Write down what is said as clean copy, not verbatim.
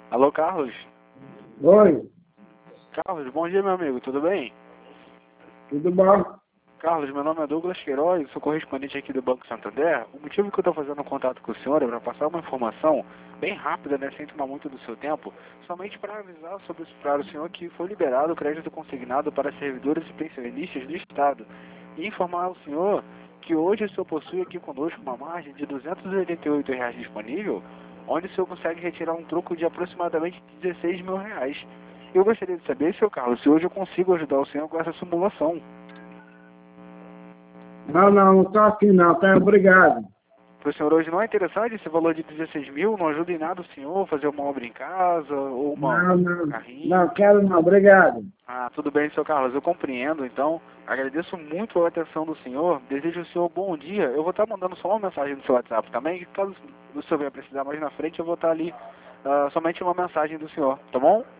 Alô, Carlos? Oi, Carlos, bom dia, meu amigo, tudo bem? tudo bom? Carlos, meu nome é Douglas Queiroz, sou correspondente aqui do Banco Santander. O motivo que eu estou fazendo contato com o senhor é para passar uma informação bem rápida, né, sem tomar muito do seu tempo, somente para avisar para o senhor que foi liberado o crédito consignado para servidores e pensionistas do Estado e informar ao senhor que hoje o senhor possui aqui conosco uma margem de R$ 288 disponível, onde o senhor consegue retirar um troco de aproximadamente R$ 16.000. Eu gostaria de saber, seu Carlos, se hoje eu consigo ajudar o senhor com essa simulação. Não estou aqui não, tá? Obrigado. Para o senhor hoje não é interessante esse valor de 16 mil? Não ajuda em nada o senhor fazer uma obra em casa ou um carrinho? Não quero não, obrigado. Ah, tudo bem, seu Carlos, eu compreendo. Então, agradeço muito a atenção do senhor. Desejo ao senhor um bom dia. Eu vou estar mandando só uma mensagem no seu WhatsApp também. Caso o senhor venha precisar mais na frente, eu vou estar ali somente uma mensagem do senhor, tá bom?